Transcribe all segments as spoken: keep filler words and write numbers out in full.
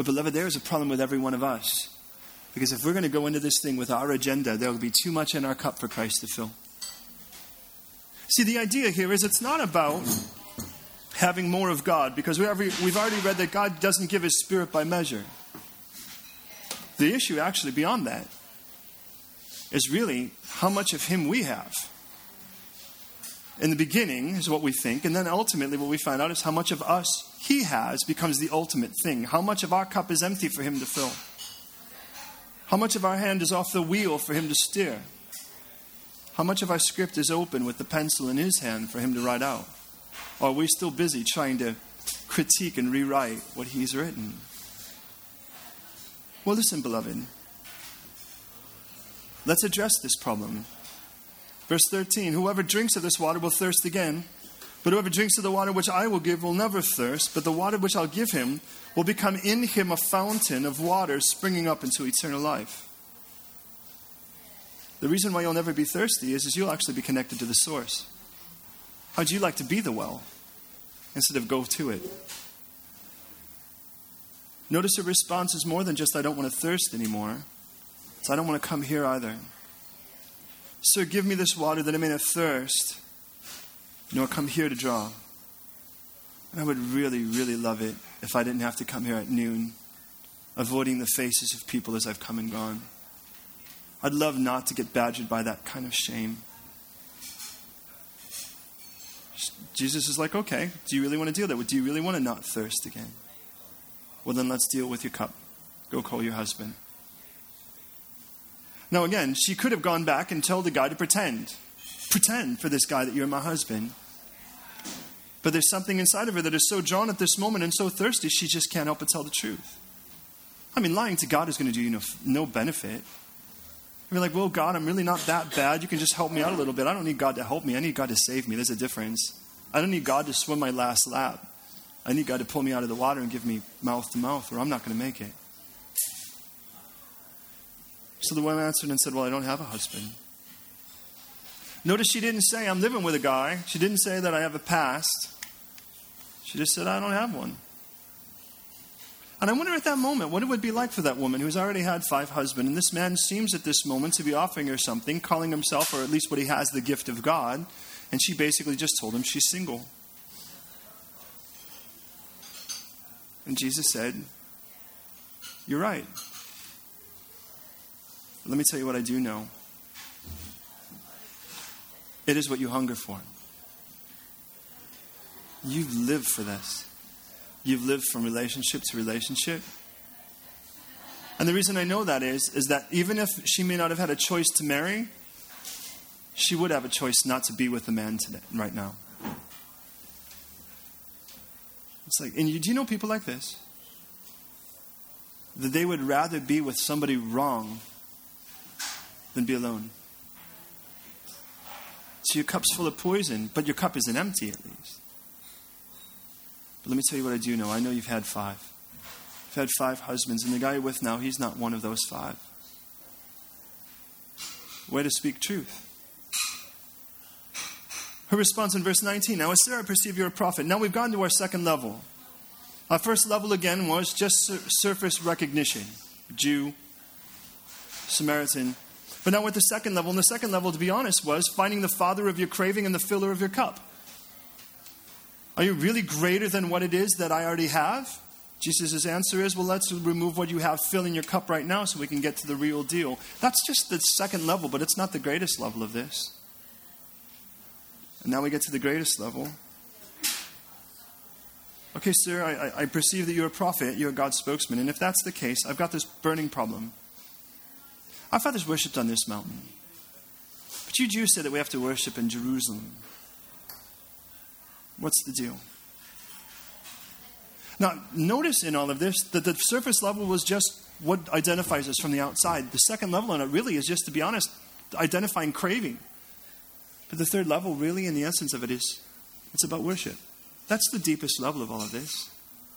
beloved, there is a problem with every one of us. Because if we're going to go into this thing with our agenda, there will be too much in our cup for Christ to fill. See, the idea here is it's not about having more of God, because we've already read that God doesn't give His Spirit by measure. The issue actually beyond that is really how much of Him we have. In the beginning is what we think, and then ultimately what we find out is how much of us He has becomes the ultimate thing. How much of our cup is empty for Him to fill. How much of our hand is off the wheel for Him to steer. How much of our script is open with the pencil in His hand for Him to write out. Or are we still busy trying to critique and rewrite what He's written? Well, listen, beloved. Let's address this problem. Verse thirteen, whoever drinks of this water will thirst again, but whoever drinks of the water which I will give will never thirst, but the water which I'll give him will become in him a fountain of water springing up into eternal life. The reason why you'll never be thirsty is, is you'll actually be connected to the source. How'd you like to be the well instead of go to it? Notice her response is more than just, I don't want to thirst anymore. It's, I don't want to come here either. Sir, give me this water that I may not thirst, nor come here to draw. And I would really, really love it if I didn't have to come here at noon, avoiding the faces of people as I've come and gone. I'd love not to get badgered by that kind of shame. Jesus is like, okay, do you really want to deal with that? Do you really want to not thirst again? Well, then let's deal with your cup. Go call your husband. Now again, she could have gone back and told the guy to pretend. Pretend for this guy that you're my husband. But there's something inside of her that is so drawn at this moment and so thirsty, she just can't help but tell the truth. I mean, lying to God is going to do you no, no benefit. You're like, well, God, I'm really not that bad. You can just help me out a little bit. I don't need God to help me. I need God to save me. There's a difference. I don't need God to swim my last lap. I need God to pull me out of the water and give me mouth to mouth, or I'm not going to make it. So the woman answered and said, well, I don't have a husband. Notice she didn't say, I'm living with a guy. She didn't say that I have a past. She just said, I don't have one. And I wonder at that moment what it would be like for that woman who's already had five husbands. And this man seems at this moment to be offering her something, calling himself, or at least what he has, the gift of God. And she basically just told him she's single. And Jesus said, you're right. Let me tell you what I do know. It is what you hunger for. You've lived for this. You've lived from relationship to relationship. And the reason I know that is, is that even if she may not have had a choice to marry, she would have a choice not to be with the man today, right now. It's like, and you, do you know people like this? That they would rather be with somebody wrong than be alone. So your cup's full of poison, but your cup isn't empty at least. But let me tell you what I do know. I know you've had five. You've had five husbands, and the guy you're with now, he's not one of those five. Way to speak truth. Her response in verse nineteen, now, Sarah, I perceive you're a prophet. Now we've gone to our second level. Our first level again was just sur- surface recognition. Jew, Samaritan. But now with the second level, and the second level, to be honest, was finding the father of your craving and the filler of your cup. Are you really greater than what it is that I already have? Jesus' answer is, well, let's remove what you have filling your cup right now so we can get to the real deal. That's just the second level, but it's not the greatest level of this. And now we get to the greatest level. Okay, sir, I, I perceive that you're a prophet, you're a God's spokesman, and if that's the case, I've got this burning problem. Our fathers worshipped on this mountain. But you Jews say that we have to worship in Jerusalem. What's the deal? Now, notice in all of this that the surface level was just what identifies us from the outside. The second level on it really is just, to be honest, identifying craving. But the third level, really, in the essence of it, is it's about worship. That's the deepest level of all of this.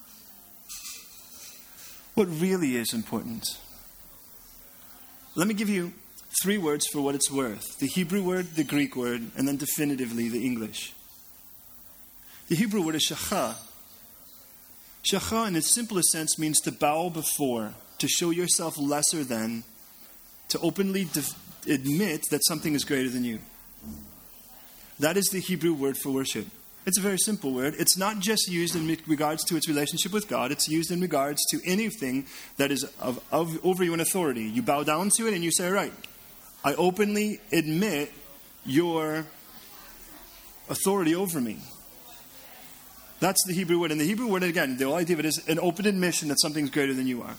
What really is important? Let me give you three words for what it's worth. The Hebrew word, the Greek word, and then definitively the English. The Hebrew word is shachah. Shacha, in its simplest sense, means to bow before, to show yourself lesser than, to openly def- admit that something is greater than you. That is the Hebrew word for worship. It's a very simple word. It's not just used in regards to its relationship with God. It's used in regards to anything that is of, of over you in authority. You bow down to it and you say, right, I openly admit your authority over me. That's the Hebrew word. And the Hebrew word, again, the whole idea of it is an open admission that something's greater than you are.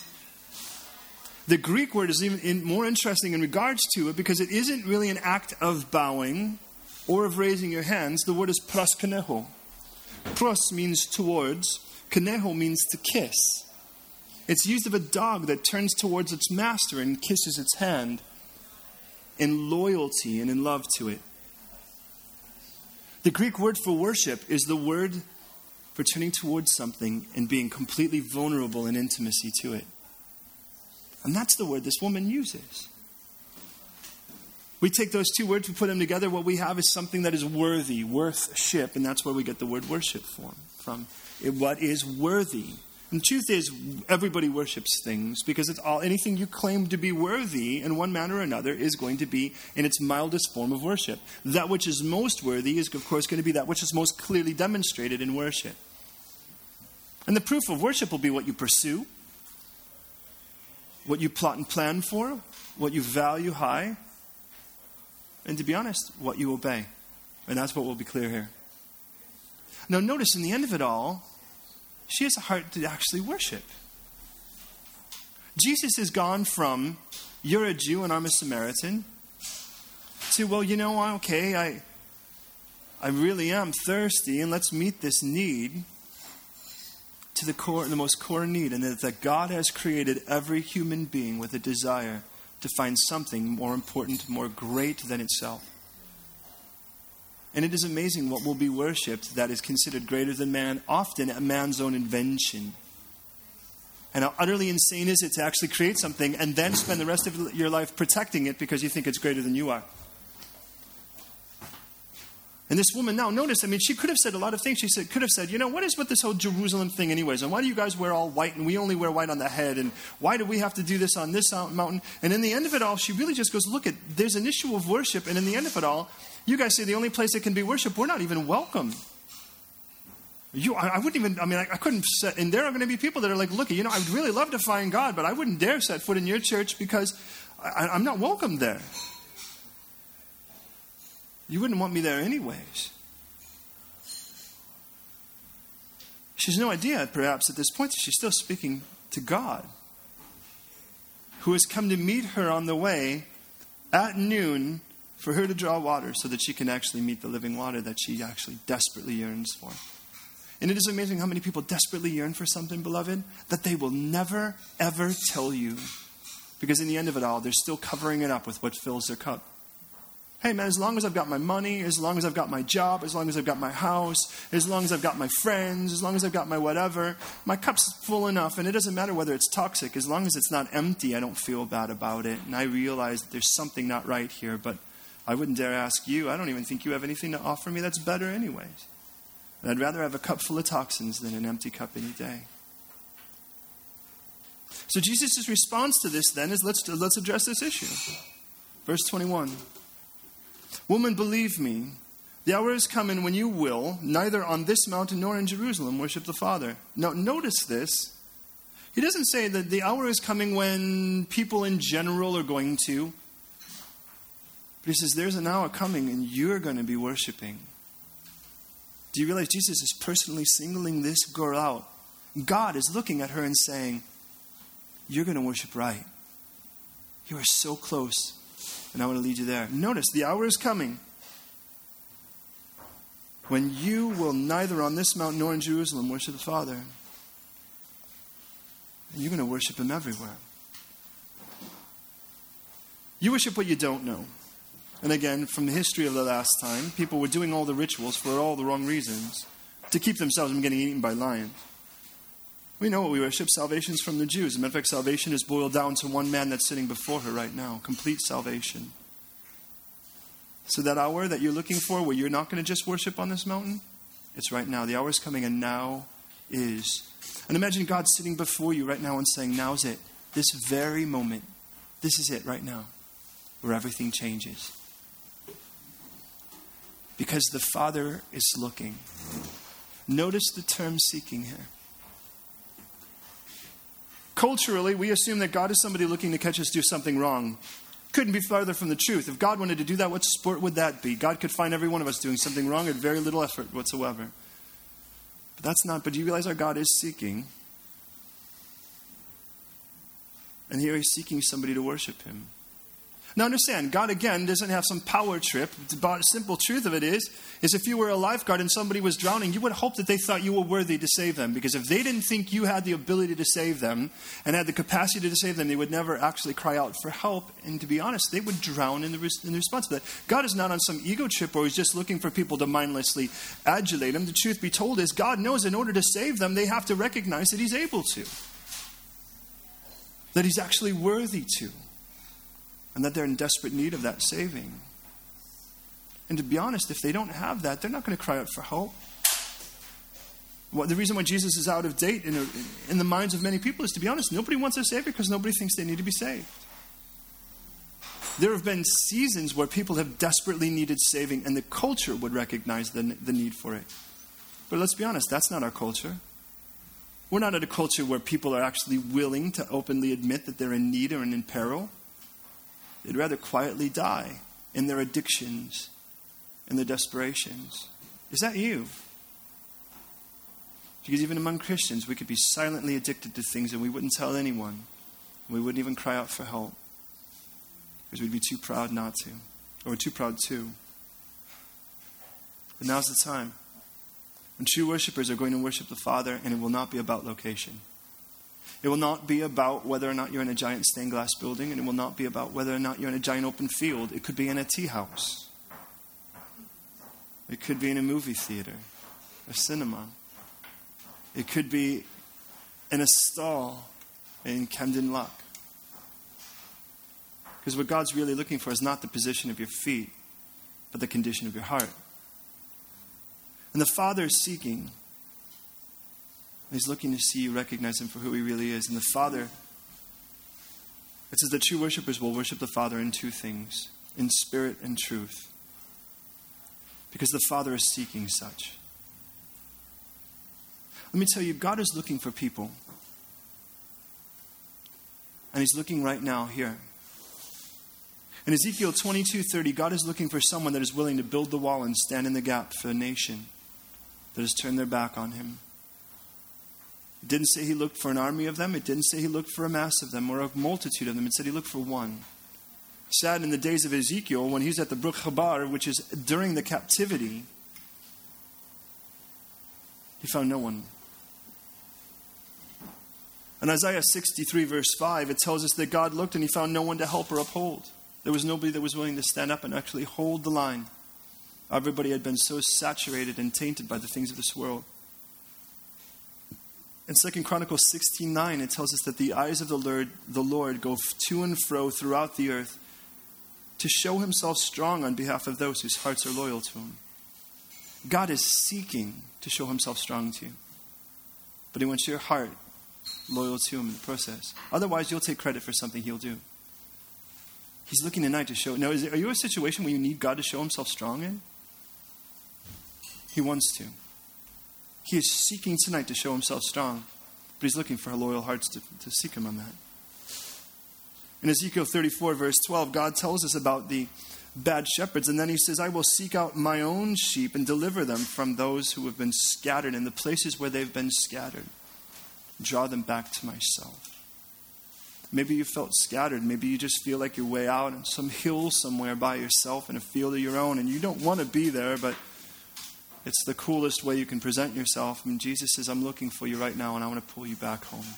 The Greek word is even in, more interesting in regards to it because it isn't really an act of bowing or of raising your hands. The word is proskeneho. Pros means towards. Keneho means to kiss. It's used of a dog that turns towards its master and kisses its hand in loyalty and in love to it. The Greek word for worship is the word for turning towards something and being completely vulnerable in intimacy to it. And that's the word this woman uses. We take those two words, we put them together, what we have is something that is worthy, worth-ship, and that's where we get the word worship from. It, what is worthy? And the truth is, everybody worships things because it's all anything you claim to be worthy in one manner or another is going to be in its mildest form of worship. That which is most worthy is, of course, going to be that which is most clearly demonstrated in worship. And the proof of worship will be what you pursue, what you plot and plan for, what you value high, and to be honest, what you obey. And that's what will be clear here. Now notice in the end of it all, she has a heart to actually worship. Jesus has gone from, you're a Jew and I'm a Samaritan, to, well, you know, okay, I, I really am thirsty and let's meet this need, to the core, the most core need, and that, that God has created every human being with a desire to find something more important, more great than itself. And it is amazing what will be worshipped that is considered greater than man, often a man's own invention. And how utterly insane is it to actually create something and then spend the rest of your life protecting it because you think it's greater than you are. And this woman now, notice, I mean, she could have said a lot of things. She said, could have said, you know, what is with this whole Jerusalem thing anyways? And why do you guys wear all white and we only wear white on the head? And why do we have to do this on this mountain? And in the end of it all, she really just goes, look, at there's an issue of worship. And in the end of it all, you guys say the only place it can be worship, we're not even welcome. You, I, I wouldn't even, I mean, I, I couldn't set, and there are going to be people that are like, look, you know, I'd really love to find God, but I wouldn't dare set foot in your church because I, I'm not welcome there. You wouldn't want me there anyways. She has no idea, perhaps, at this point, that she's still speaking to God, who has come to meet her on the way at noon for her to draw water so that she can actually meet the living water that she actually desperately yearns for. And it is amazing how many people desperately yearn for something, beloved, that they will never, ever tell you. Because in the end of it all, they're still covering it up with what fills their cup. Hey man, as long as I've got my money, as long as I've got my job, as long as I've got my house, as long as I've got my friends, as long as I've got my whatever, my cup's full enough, and it doesn't matter whether it's toxic. As long as it's not empty, I don't feel bad about it. And I realize that there's something not right here, but I wouldn't dare ask you. I don't even think you have anything to offer me that's better anyways. And I'd rather have a cup full of toxins than an empty cup any day. So Jesus' response to this then is, let's, let's address this issue. Verse twenty-one. Woman, believe me, the hour is coming when you will, neither on this mountain nor in Jerusalem, worship the Father. Now, notice this. He doesn't say that the hour is coming when people in general are going to. But he says there's an hour coming and you're going to be worshiping. Do you realize Jesus is personally singling this girl out? God is looking at her and saying, you're going to worship right. You are so close. And I want to lead you there. Notice, the hour is coming when you will neither on this mountain nor in Jerusalem worship the Father. And you're going to worship Him everywhere. You worship what you don't know. And again, from the history of the last time, people were doing all the rituals for all the wrong reasons to keep themselves from getting eaten by lions. We know what we worship. Salvation is from the Jews. As a matter of fact, salvation is boiled down to one man that's sitting before her right now. Complete salvation. So that hour that you're looking for, where you're not going to just worship on this mountain, it's right now. The hour is coming, and now is And imagine God sitting before you right now and saying, now's it. This very moment. This is it right now. Where everything changes. Because the Father is looking. Notice the term seeking here. Culturally, we assume that God is somebody looking to catch us do something wrong. Couldn't be farther from the truth. If God wanted to do that, what sport would that be? God could find every one of us doing something wrong at very little effort whatsoever. But that's not, but do you realize our God is seeking? And here he's seeking somebody to worship him. Now understand, God again doesn't have some power trip. The simple truth of it is, is if you were a lifeguard and somebody was drowning, you would hope that they thought you were worthy to save them. Because if they didn't think you had the ability to save them and had the capacity to save them, they would never actually cry out for help. And to be honest, they would drown in the, in the response to that. God is not on some ego trip where he's just looking for people to mindlessly adulate him. The truth be told is, God knows in order to save them, they have to recognize that he's able to. That he's actually worthy to. And that they're in desperate need of that saving. And to be honest, if they don't have that, they're not going to cry out for help. Well, the reason why Jesus is out of date in, a, in the minds of many people is, to be honest, nobody wants a Savior because nobody thinks they need to be saved. There have been seasons where people have desperately needed saving and the culture would recognize the, the need for it. But let's be honest, that's not our culture. We're not at a culture where people are actually willing to openly admit that they're in need or in peril. They'd rather quietly die in their addictions and their desperations. Is that you? Because even among Christians, we could be silently addicted to things and we wouldn't tell anyone. We wouldn't even cry out for help. Because we'd be too proud not to. Or we're too proud to. But now's the time. When true worshipers are going to worship the Father, and it will not be about location. It will not be about whether or not you're in a giant stained glass building, and it will not be about whether or not you're in a giant open field. It could be in a tea house. It could be in a movie theater, a cinema. It could be in a stall in Camden Lock. Because what God's really looking for is not the position of your feet, but the condition of your heart. And the Father is seeking. He's looking to see you recognize him for who he really is. And the Father, it says that true worshipers will worship the Father in two things, in spirit and truth. Because the Father is seeking such. Let me tell you, God is looking for people. And he's looking right now here. In Ezekiel twenty-two thirty, God is looking for someone that is willing to build the wall and stand in the gap for a nation that has turned their back on him. It didn't say he looked for an army of them. It didn't say he looked for a mass of them or a multitude of them. It said he looked for one. Sad in the days of Ezekiel, when he's at the Brook Chabar, which is during the captivity, he found no one. In Isaiah sixty-three verse five, it tells us that God looked and he found no one to help or uphold. There was nobody that was willing to stand up and actually hold the line. Everybody had been so saturated and tainted by the things of this world. In Second Chronicles sixteen nine, it tells us that the eyes of the Lord, the Lord go to and fro throughout the earth to show himself strong on behalf of those whose hearts are loyal to him. God is seeking to show himself strong to you. But he wants your heart loyal to him in the process. Otherwise, you'll take credit for something he'll do. He's looking tonight to show. Now, is it, are you in a situation where you need God to show himself strong in? He wants to. He is seeking tonight to show himself strong. But he's looking for loyal hearts to, to seek him on that. In Ezekiel thirty-four, verse twelve, God tells us about the bad shepherds. And then he says, I will seek out my own sheep and deliver them from those who have been scattered in the places where they've been scattered. Draw them back to myself. Maybe you felt scattered. Maybe you just feel like you're way out on some hill somewhere by yourself in a field of your own. And you don't want to be there, but it's the coolest way you can present yourself. And Jesus says, I'm looking for you right now and I want to pull you back home.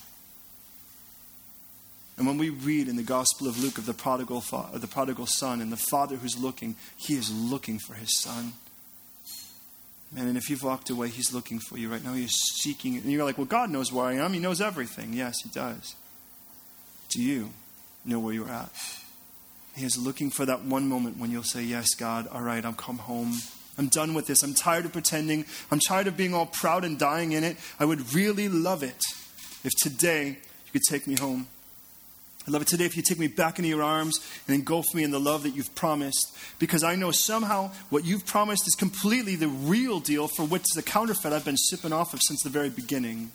And when we read in the Gospel of Luke of the prodigal, fa- the prodigal son and the father who's looking, he is looking for his son. Man, and if you've walked away, he's looking for you right now. He's seeking. And you're like, well, God knows where I am. He knows everything. Yes, he does. Do you know where you're at? He is looking for that one moment when you'll say, yes, God, all right, I'll come home. I'm done with this. I'm tired of pretending. I'm tired of being all proud and dying in it. I would really love it if today you could take me home. I'd love it today if you take me back into your arms and engulf me in the love that you've promised. Because I know somehow what you've promised is completely the real deal for which the counterfeit I've been sipping off of since the very beginning.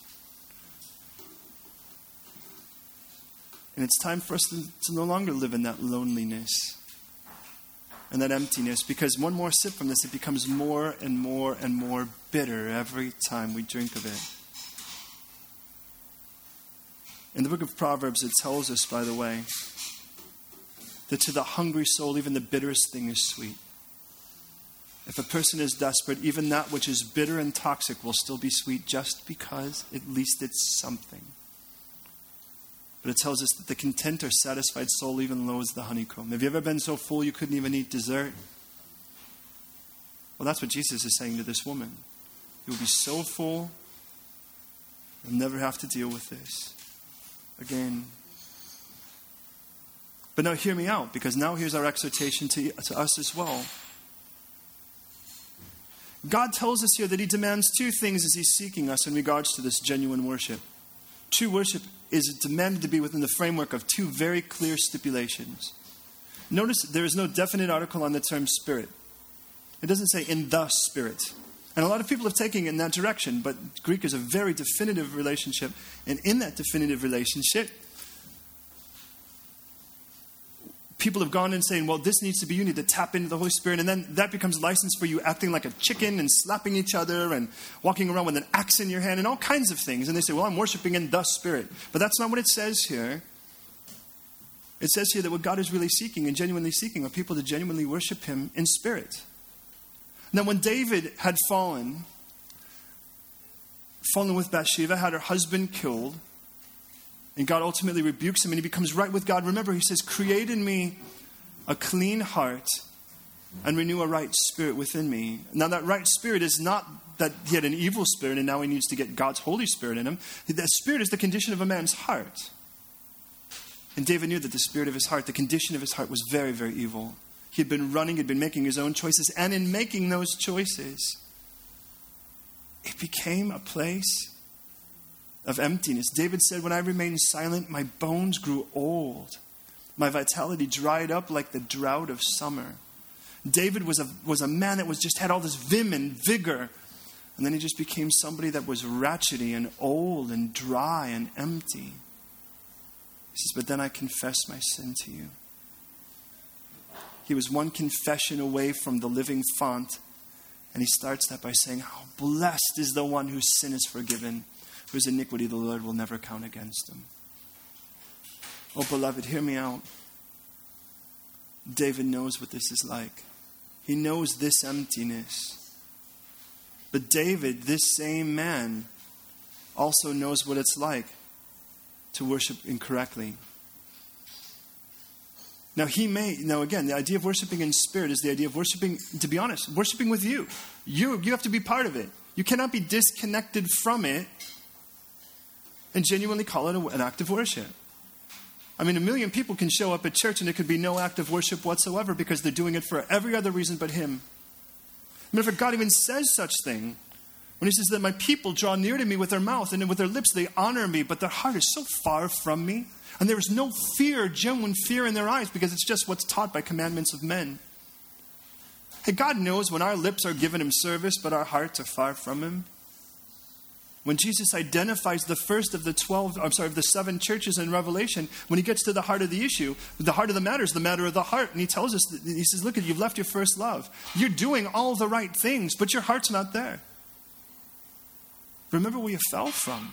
And it's time for us to, to no longer live in that loneliness and that emptiness, because one more sip from this, it becomes more and more and more bitter every time we drink of it. In the book of Proverbs, it tells us, by the way, that to the hungry soul, even the bitterest thing is sweet. If a person is desperate, even that which is bitter and toxic will still be sweet, just because at least it's something. But it tells us that the content or satisfied soul even loathes the honeycomb. Have you ever been so full you couldn't even eat dessert? Well, that's what Jesus is saying to this woman. You'll be so full, you'll never have to deal with this again. But now hear me out, because now here's our exhortation to, to us as well. God tells us here that he demands two things as he's seeking us in regards to this genuine worship. True worship is demanded to be within the framework of two very clear stipulations. Notice there is no definite article on the term spirit. It doesn't say in the spirit. And a lot of people have taken it in that direction, but Greek is a very definitive relationship. And in that definitive relationship, people have gone in saying, well, this needs to be, you need to tap into the Holy Spirit. And then that becomes license for you acting like a chicken and slapping each other and walking around with an axe in your hand and all kinds of things. And they say, well, I'm worshiping in the Spirit. But that's not what it says here. It says here that what God is really seeking and genuinely seeking are people to genuinely worship him in spirit. Now, when David had fallen, fallen with Bathsheba, had her husband killed, and God ultimately rebukes him and he becomes right with God. Remember, he says, create in me a clean heart and renew a right spirit within me. Now, that right spirit is not that he had an evil spirit and now he needs to get God's Holy Spirit in him. That spirit is the condition of a man's heart. And David knew that the spirit of his heart, the condition of his heart was very, very evil. He had been running, had been making his own choices. And in making those choices, it became a place of emptiness. David said, when I remained silent, my bones grew old. My vitality dried up like the drought of summer. David was a, was a man that was just had all this vim and vigor. And then he just became somebody that was ratchety and old and dry and empty. He says, but then I confess my sin to you. He was one confession away from the living font. And he starts that by saying, how blessed is the one whose sin is forgiven, whose iniquity the Lord will never count against him. Oh, beloved, hear me out. David knows what this is like. He knows this emptiness. But David, this same man, also knows what it's like to worship incorrectly. Now, he may, now again, the idea of worshiping in spirit is the idea of worshiping, to be honest, worshiping with you. You, you have to be part of it. You cannot be disconnected from it and genuinely call it an act of worship. I mean, a million people can show up at church and it could be no act of worship whatsoever because they're doing it for every other reason but him. I mean, if God even says such thing, when he says that my people draw near to me with their mouth and with their lips they honor me, but their heart is so far from me. And there is no fear, genuine fear in their eyes because it's just what's taught by commandments of men. Hey, God knows when our lips are giving him service, but our hearts are far from him. When Jesus identifies the first of the twelve, I'm sorry, of the seven churches in Revelation, when he gets to the heart of the issue, the heart of the matter is the matter of the heart. And he tells us, he says, look, you've left your first love. You're doing all the right things, but your heart's not there. Remember where you fell from.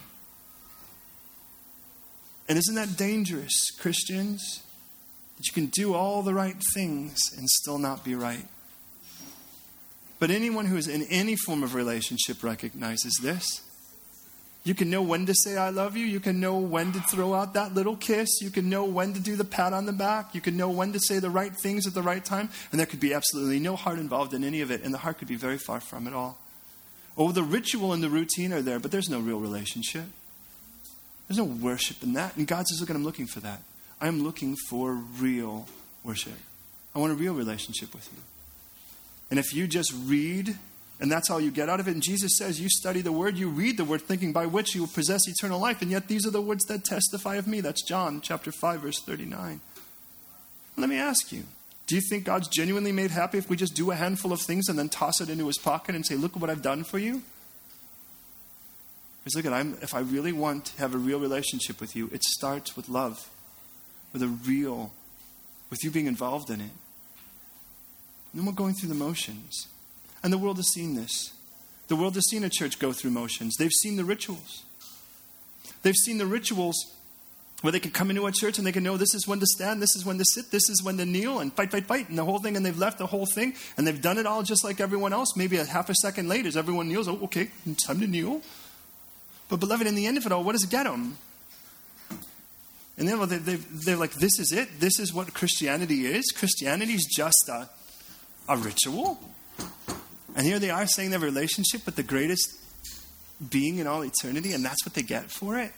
And isn't that dangerous, Christians? That you can do all the right things and still not be right. But anyone who is in any form of relationship recognizes this. You can know when to say I love you. You can know when to throw out that little kiss. You can know when to do the pat on the back. You can know when to say the right things at the right time. And there could be absolutely no heart involved in any of it. And the heart could be very far from it all. Oh, the ritual and the routine are there, but there's no real relationship. There's no worship in that. And God says, look, I'm looking for that. I'm looking for real worship. I want a real relationship with you. And if you just read, and that's all you get out of it, and Jesus says, you study the word, you read the word, thinking by which you will possess eternal life, and yet these are the words that testify of me. That's John chapter five, verse thirty-nine. Let me ask you, do you think God's genuinely made happy if we just do a handful of things and then toss it into his pocket and say, look at what I've done for you? Because look at, I'm, if I really want to have a real relationship with you, it starts with love, with a real, with you being involved in it. No more going through the motions. And the world has seen this. The world has seen a church go through motions. They've seen the rituals. They've seen the rituals where they can come into a church and they can know this is when to stand, this is when to sit, this is when to kneel, and fight, fight, fight, and the whole thing, and they've left the whole thing, and they've done it all just like everyone else. Maybe a half a second later, as everyone kneels, oh, okay, time to kneel. But beloved, in the end of it all, what does it get them? And then they, they, they're like, this is it? This is what Christianity is? Christianity is just a, a ritual? And here they are saying they have a relationship with the greatest being in all eternity, and that's what they get for it?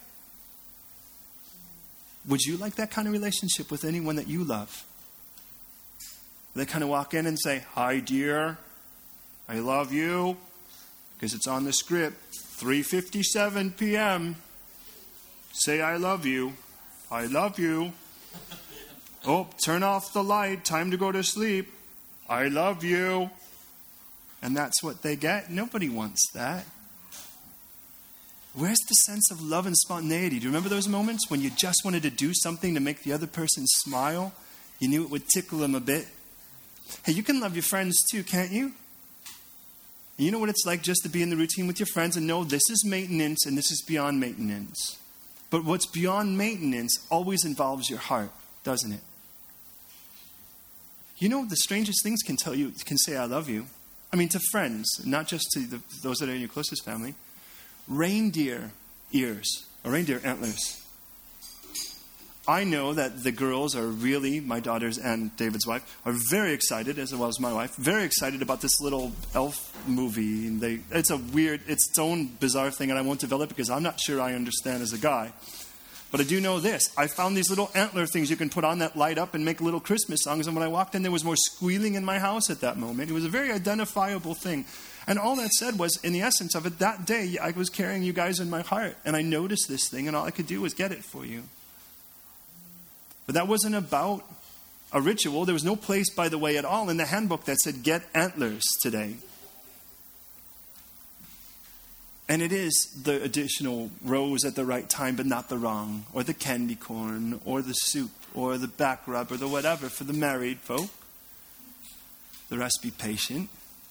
Would you like that kind of relationship with anyone that you love? They kind of walk in and say, hi, dear, I love you, because it's on the script, three fifty-seven p.m. Say, I love you. I love you. Oh, turn off the light. Time to go to sleep. I love you. And that's what they get. Nobody wants that. Where's the sense of love and spontaneity? Do you remember those moments when you just wanted to do something to make the other person smile? You knew it would tickle them a bit. Hey, you can love your friends too, can't you? You know what it's like just to be in the routine with your friends and know this is maintenance and this is beyond maintenance. But what's beyond maintenance always involves your heart, doesn't it? You know, the strangest things can tell you, can say I love you. I mean, to friends, not just to the, those that are in your closest family. Reindeer ears, or reindeer antlers. I know that the girls are really, my daughters and David's wife, are very excited, as well as my wife, very excited about this little elf movie. And they, it's a weird, it's its own bizarre thing, and I won't develop because I'm not sure I understand as a guy. But I do know this. I found these little antler things you can put on that light up and make little Christmas songs. And when I walked in, there was more squealing in my house at that moment. It was a very identifiable thing. And all that said was, in the essence of it, that day, I was carrying you guys in my heart. And I noticed this thing, and all I could do was get it for you. But that wasn't about a ritual. There was no place, by the way, at all in the handbook that said, get antlers today. And it is the additional rose at the right time, but not the wrong, or the candy corn, or the soup, or the back rub, or the whatever for the married folk. The rest be patient.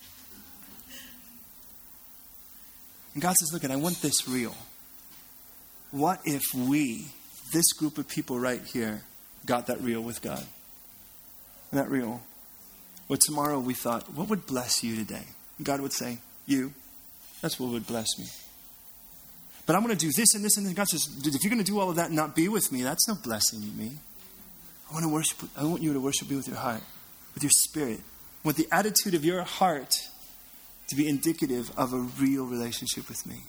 And God says, look, I want this real. What if we, this group of people right here, got that real with God? That real. Well, tomorrow we thought, what would bless you today? And God would say, you. That's what would bless me. But I'm going to do this and this and this. God says, dude, if you're going to do all of that and not be with me, that's no blessing me. I want to worship. I want you to worship me with your heart, with your spirit, with the attitude of your heart to be indicative of a real relationship with me.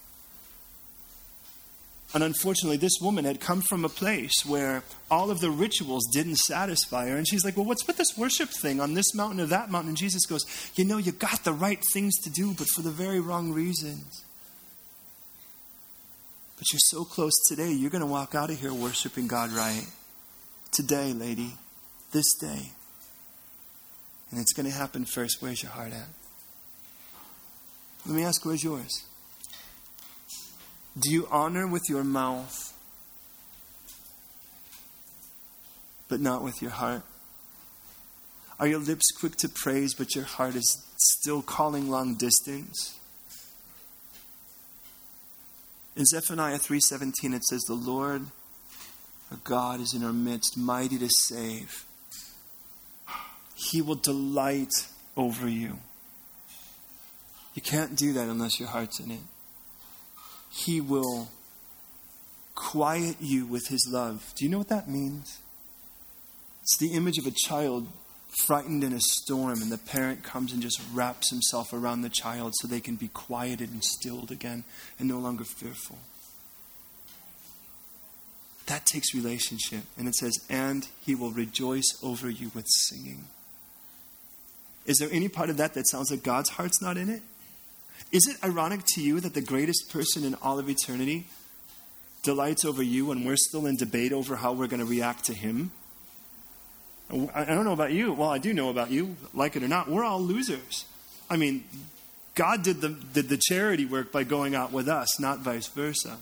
And unfortunately, this woman had come from a place where all of the rituals didn't satisfy her. And she's like, well, what's with this worship thing on this mountain or that mountain? And Jesus goes, you know, you got the right things to do, but for the very wrong reasons. But you're so close today, you're going to walk out of here worshiping God right. Today, lady. This day. And it's going to happen first. Where's your heart at? Let me ask, where's yours? Do you honor with your mouth, but not with your heart? Are your lips quick to praise, but your heart is still calling long distance? In Zephaniah three seventeen, it says, the Lord, our God, is in our midst, mighty to save. He will delight over you. You can't do that unless your heart's in it. He will quiet you with his love. Do you know what that means? It's the image of a child frightened in a storm, and the parent comes and just wraps himself around the child so they can be quieted and stilled again and no longer fearful. That takes relationship. And it says, and he will rejoice over you with singing. Is there any part of that that sounds like God's heart's not in it? Is it ironic to you that the greatest person in all of eternity delights over you when we're still in debate over how we're going to react to him? I don't know about you. Well, I do know about you, like it or not. We're all losers. I mean, God did the, did the charity work by going out with us, not vice versa.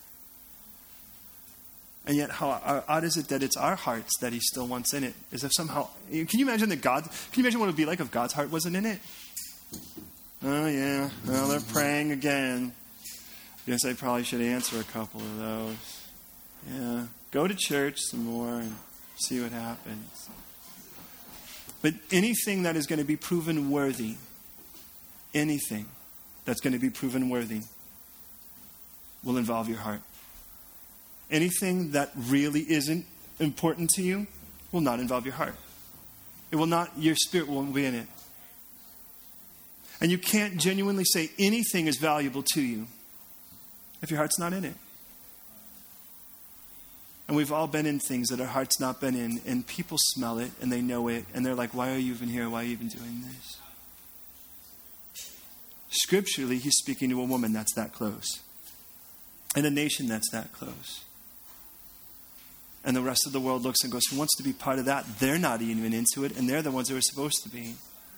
And yet, how odd is it that it's our hearts that he still wants in it? As if somehow, can you imagine that God, can you imagine what it would be like if God's heart wasn't in it? Oh yeah, well they're praying again. Guess I probably should answer a couple of those. Yeah, go to church some more and see what happens. But anything that is going to be proven worthy, anything that's going to be proven worthy will involve your heart. Anything that really isn't important to you will not involve your heart. It will not, your spirit won't be in it. And you can't genuinely say anything is valuable to you if your heart's not in it. And we've all been in things that our heart's not been in, and people smell it, and they know it, and they're like, why are you even here? Why are you even doing this? Scripturally, he's speaking to a woman that's that close. And a nation that's that close. And the rest of the world looks and goes, who wants to be part of that? They're not even into it, and they're the ones who are supposed to be.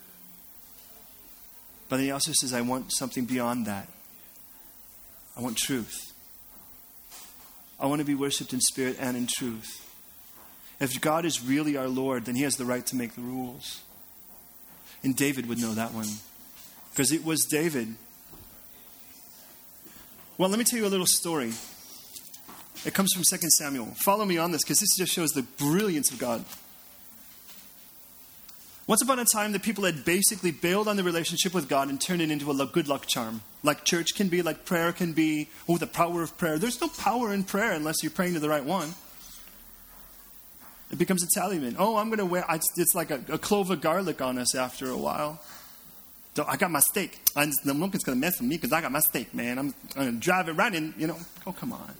But he also says, I want something beyond that. I want truth. I want to be worshipped in spirit and in truth. If God is really our Lord, then he has the right to make the rules. And David would know that one. Because it was David. Well, let me tell you a little story. It comes from Second Samuel. Follow me on this, because this just shows the brilliance of God. Once upon a time, the people had basically bailed on the relationship with God and turned it into a good luck charm. Like church can be, like prayer can be. Oh, the power of prayer. There's no power in prayer unless you're praying to the right one. It becomes a talisman. Oh, I'm going to wear, it's like a, a clove of garlic on us after a while. I got my steak. I'm, no one's going to mess with me because I got my steak, man. I'm, I'm going to drive it right in, you know. Oh, come on.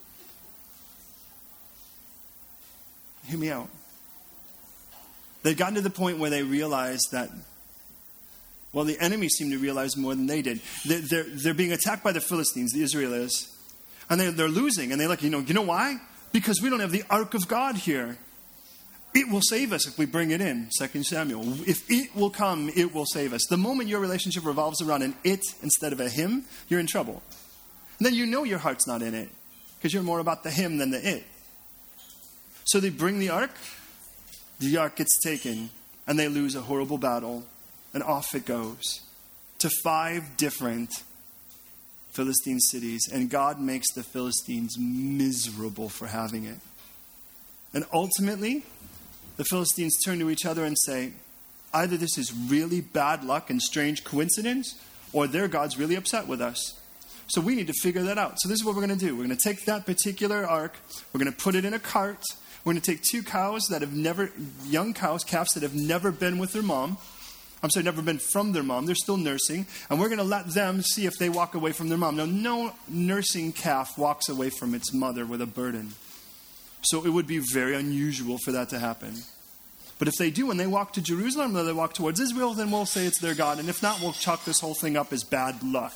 Hear me out. They'd gotten to the point where they realized that, well, the enemy seemed to realize more than they did. They're, they're, they're being attacked by the Philistines, the Israelites, and they're, they're losing. And they're like, you know, you know why? Because we don't have the Ark of God here. It will save us if we bring it in, Second Samuel. If it will come, it will save us. The moment your relationship revolves around an it instead of a him, you're in trouble. And then you know your heart's not in it, because you're more about the him than the it. So they bring the ark, the ark gets taken, and they lose a horrible battle, and off it goes to five different Philistine cities, and God makes the Philistines miserable for having it. And ultimately, the Philistines turn to each other and say, either this is really bad luck and strange coincidence, or their God's really upset with us. So we need to figure that out. So this is what we're going to do. We're going to take that particular ark, we're going to put it in a cart. We're going to take two cows that have never, young cows, calves that have never been with their mom. I'm sorry, never been from their mom. They're still nursing. And we're going to let them see if they walk away from their mom. Now, no nursing calf walks away from its mother with a burden. So it would be very unusual for that to happen. But if they do, and they walk to Jerusalem, or they walk towards Israel, then we'll say it's their God. And if not, we'll chalk this whole thing up as bad luck.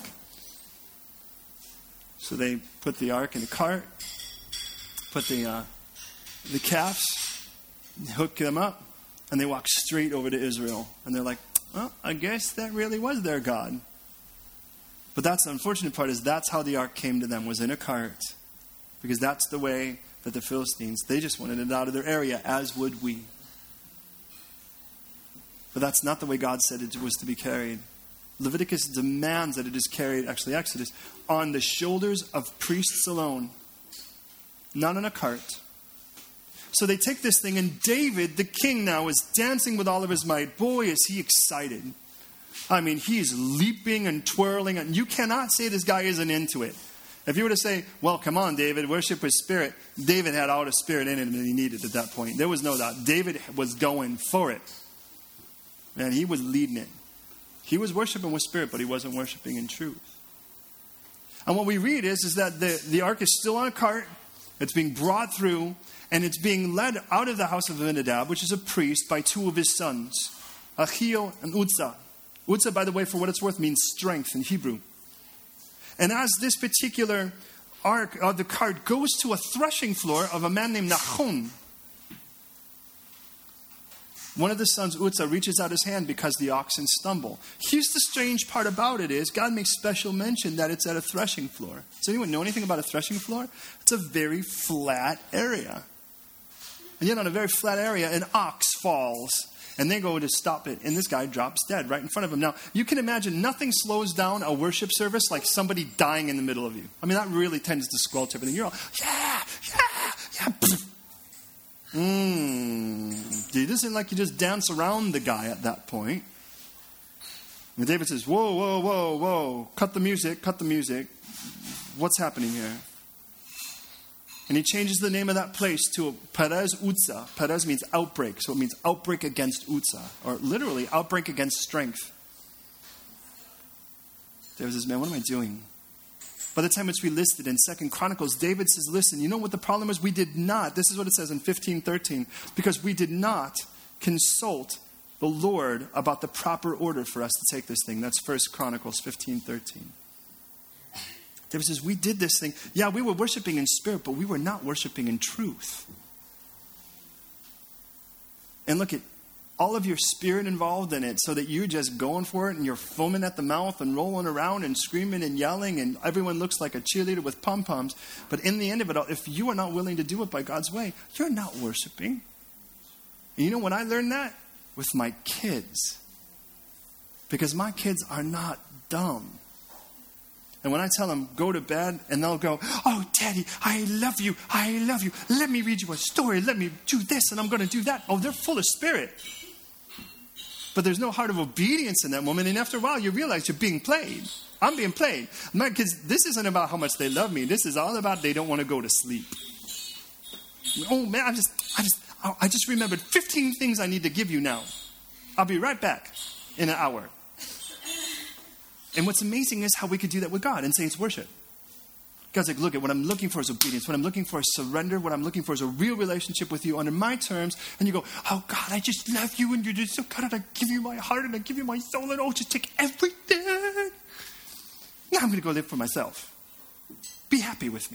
So they put the ark in a cart, put the... Uh, The calves, hook them up, and they walk straight over to Israel. And they're like, well, I guess that really was their God. But that's the unfortunate part, is that's how the ark came to them, was in a cart. Because that's the way that the Philistines, they just wanted it out of their area, as would we. But that's not the way God said it was to be carried. Leviticus demands that it is carried, actually Exodus, on the shoulders of priests alone. Not in a cart. So they take this thing, and David, the king now, is dancing with all of his might. Boy, is he excited. I mean, he's leaping and twirling, and you cannot say this guy isn't into it. If you were to say, well, come on, David, worship with spirit. David had all the spirit in him that he needed at that point. There was no doubt. David was going for it. And he was leading it. He was worshiping with spirit, but he wasn't worshiping in truth. And what we read is, is that the, the ark is still on a cart. It's being brought through, and it's being led out of the house of Abinadab, which is a priest, by two of his sons, Achio and Uzzah. Uzzah, by the way, for what it's worth, means strength in Hebrew. And as this particular ark of the cart goes to a threshing floor of a man named Nachon, one of the sons, Uzzah, reaches out his hand because the oxen stumble. Here's the strange part about it is God makes special mention that it's at a threshing floor. Does anyone know anything about a threshing floor? It's a very flat area. And yet on a very flat area, an ox falls. And they go to stop it. And this guy drops dead right in front of him. Now, you can imagine nothing slows down a worship service like somebody dying in the middle of you. I mean, that really tends to squelch everything. You're all, yeah, yeah, yeah. Mmm. It isn't like you just dance around the guy at that point. And David says, whoa, whoa, whoa, whoa. Cut the music, cut the music. What's happening here? And he changes the name of that place to Perez Uzzah. Perez means outbreak. So it means outbreak against Uzzah. Or literally, outbreak against strength. David says, man, what am I doing? By the time it's relisted in Second Chronicles, David says, listen, you know what the problem is? We did not, this is what it says in fifteen thirteen, because we did not consult the Lord about the proper order for us to take this thing. That's First Chronicles fifteen thirteen. David says, we did this thing. Yeah, we were worshiping in spirit, but we were not worshiping in truth. And look at all of your spirit involved in it so that you're just going for it and you're foaming at the mouth and rolling around and screaming and yelling and everyone looks like a cheerleader with pom-poms. But in the end of it all, if you are not willing to do it by God's way, you're not worshiping. And you know when I learned that? With my kids. Because my kids are not dumb. And when I tell them, go to bed, and they'll go, oh, Daddy, I love you. I love you. Let me read you a story. Let me do this, and I'm going to do that. Oh, they're full of spirit. But there's no heart of obedience in that moment. And after a while, you realize you're being played. I'm being played. My kids, this isn't about how much they love me. This is all about they don't want to go to sleep. Oh, man, I just, I just, I just remembered fifteen things I need to give you now. I'll be right back in an hour. And what's amazing is how we could do that with God and say it's worship. God's like, look, at what I'm looking for is obedience. What I'm looking for is surrender. What I'm looking for is a real relationship with you under my terms. And you go, oh, God, I just love you. And you're just so God, I give you my heart and I give you my soul. And oh, just take everything. Now I'm going to go live for myself. Be happy with me.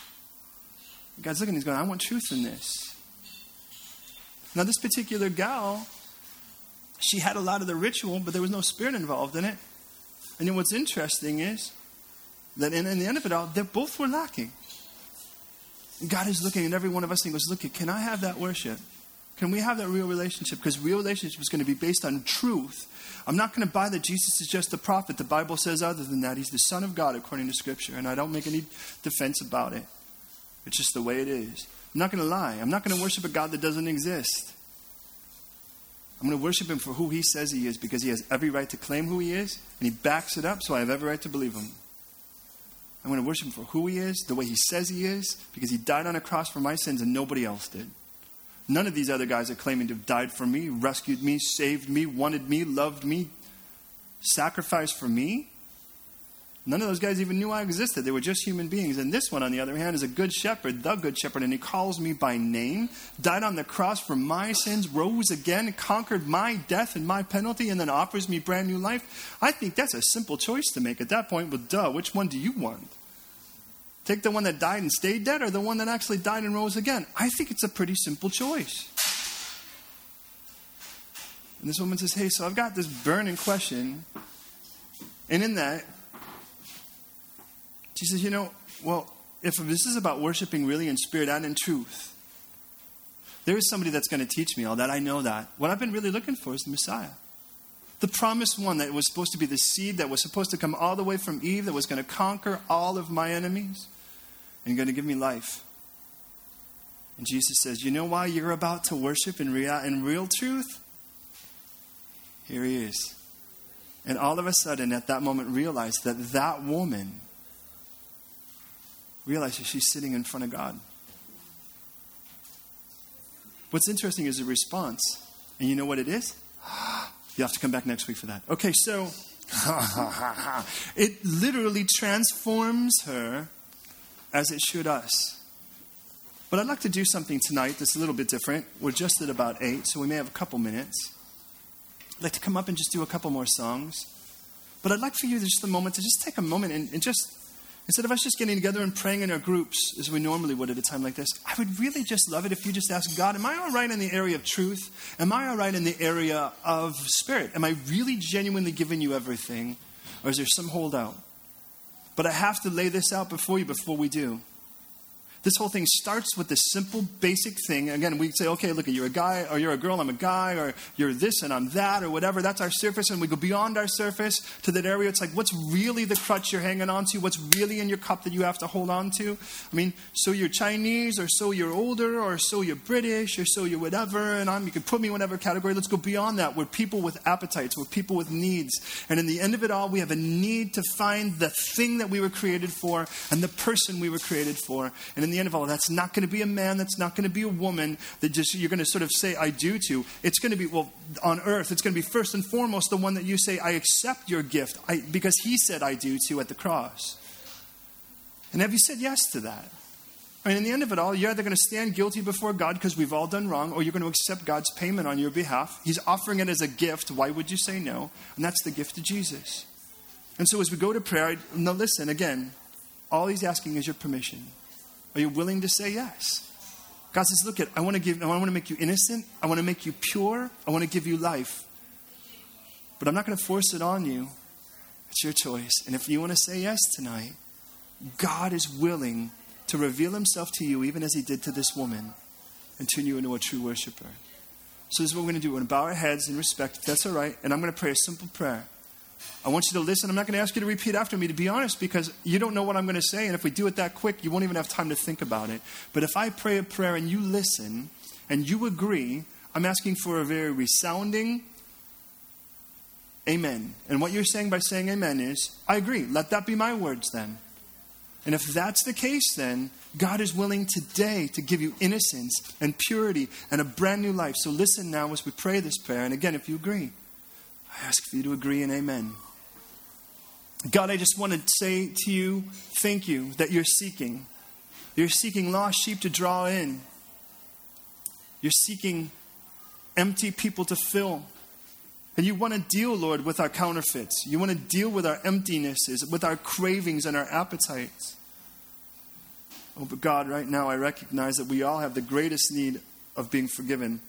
And God's looking, he's going, I want truth in this. Now, this particular gal, she had a lot of the ritual, but there was no spirit involved in it. And then what's interesting is that in, in the end of it all, they both were lacking. God is looking at every one of us and he goes, look, can I have that worship? Can we have that real relationship? Because real relationship is going to be based on truth. I'm not going to buy that Jesus is just a prophet. The Bible says other than that. He's the Son of God according to Scripture. And I don't make any defense about it. It's just the way it is. I'm not going to lie. I'm not going to worship a God that doesn't exist. I'm going to worship him for who he says he is because he has every right to claim who he is. And he backs it up, so I have every right to believe him. I'm going to worship him for who he is, the way he says he is, because he died on a cross for my sins and nobody else did. None of these other guys are claiming to have died for me, rescued me, saved me, wanted me, loved me, sacrificed for me. None of those guys even knew I existed. They were just human beings. And this one, on the other hand, is a good shepherd, the good shepherd, and he calls me by name, died on the cross for my sins, rose again, conquered my death and my penalty, and then offers me brand new life. I think that's a simple choice to make at that point. Well, duh, which one do you want? Take the one that died and stayed dead or the one that actually died and rose again? I think it's a pretty simple choice. And this woman says, hey, so I've got this burning question. And in that, she says, you know, well, if this is about worshiping really in spirit and in truth, there is somebody that's going to teach me all that. I know that. What I've been really looking for is the Messiah. The promised one that was supposed to be the seed that was supposed to come all the way from Eve, that was going to conquer all of my enemies and going to give me life. And Jesus says, you know why you're about to worship in real, in real truth? Here he is. And all of a sudden, at that moment, realized that that woman realizes she's sitting in front of God. What's interesting is the response. And you know what it is? You have to come back next week for that. Okay, so it literally transforms her as it should us. But I'd like to do something tonight that's a little bit different. We're just at about eight, so we may have a couple minutes. I'd like to come up and just do a couple more songs. But I'd like for you just a moment to just take a moment and, and just, instead of us just getting together and praying in our groups as we normally would at a time like this, I would really just love it if you just ask God, am I all right in the area of truth? Am I all right in the area of spirit? Am I really genuinely giving you everything? Or is there some holdout? But I have to lay this out before you before we do. This whole thing starts with this simple, basic thing. Again, we say, okay, look, you're a guy, or you're a girl, I'm a guy, or you're this and I'm that, or whatever. That's our surface, and we go beyond our surface to that area. It's like, what's really the crutch you're hanging on to? What's really in your cup that you have to hold on to? I mean, so you're Chinese, or so you're older, or so you're British, or so you're whatever, and I'm, you can put me in whatever category. Let's go beyond that. We're people with appetites. We're people with needs. And in the end of it all, we have a need to find the thing that we were created for and the person we were created for. And in the end of all, that's not going to be a man, that's not going to be a woman that just you're going to sort of say, I do to. It's going to be, well, on earth, it's going to be first and foremost the one that you say, I accept your gift, I, because he said I do to at the cross. And have you said yes to that? I mean, in the end of it all, you're either going to stand guilty before God because we've all done wrong, or you're going to accept God's payment on your behalf. He's offering it as a gift. Why would you say no? And that's the gift of Jesus. And so as we go to prayer, I, now listen, again, all he's asking is your permission. Are you willing to say yes? God says, look, I want to give, I want to make you innocent. I want to make you pure. I want to give you life. But I'm not going to force it on you. It's your choice. And if you want to say yes tonight, God is willing to reveal himself to you, even as he did to this woman, and turn you into a true worshiper. So this is what we're going to do. We're going to bow our heads in respect, if that's all right. And I'm going to pray a simple prayer. I want you to listen. I'm not going to ask you to repeat after me, to be honest, because you don't know what I'm going to say. And if we do it that quick, you won't even have time to think about it. But if I pray a prayer and you listen and you agree, I'm asking for a very resounding amen. And what you're saying by saying amen is, I agree. Let that be my words then. And if that's the case, then God is willing today to give you innocence and purity and a brand new life. So listen now as we pray this prayer. And again, if you agree, I ask for you to agree and amen. God, I just want to say to you, thank you that you're seeking. You're seeking lost sheep to draw in. You're seeking empty people to fill. And you want to deal, Lord, with our counterfeits. You want to deal with our emptinesses, with our cravings and our appetites. Oh, but God, right now I recognize that we all have the greatest need of being forgiven,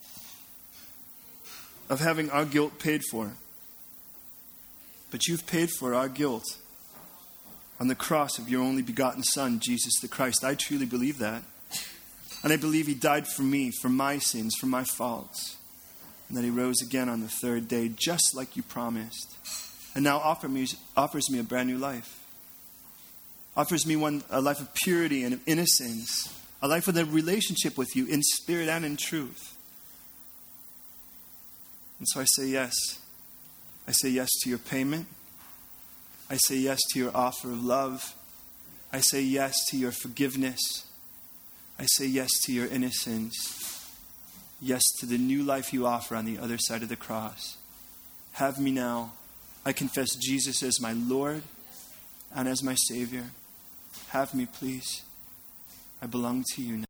of having our guilt paid for. But you've paid for our guilt on the cross of your only begotten Son, Jesus the Christ. I truly believe that. And I believe he died for me, for my sins, for my faults. And that he rose again on the third day, just like you promised. And now offer me, offers me a brand new life. Offers me one, a life of purity and of innocence. A life with a relationship with you in spirit and in truth. And so I say yes. I say yes to your payment. I say yes to your offer of love. I say yes to your forgiveness. I say yes to your innocence. Yes to the new life you offer on the other side of the cross. Have me now. I confess Jesus as my Lord and as my Savior. Have me, please. I belong to you now.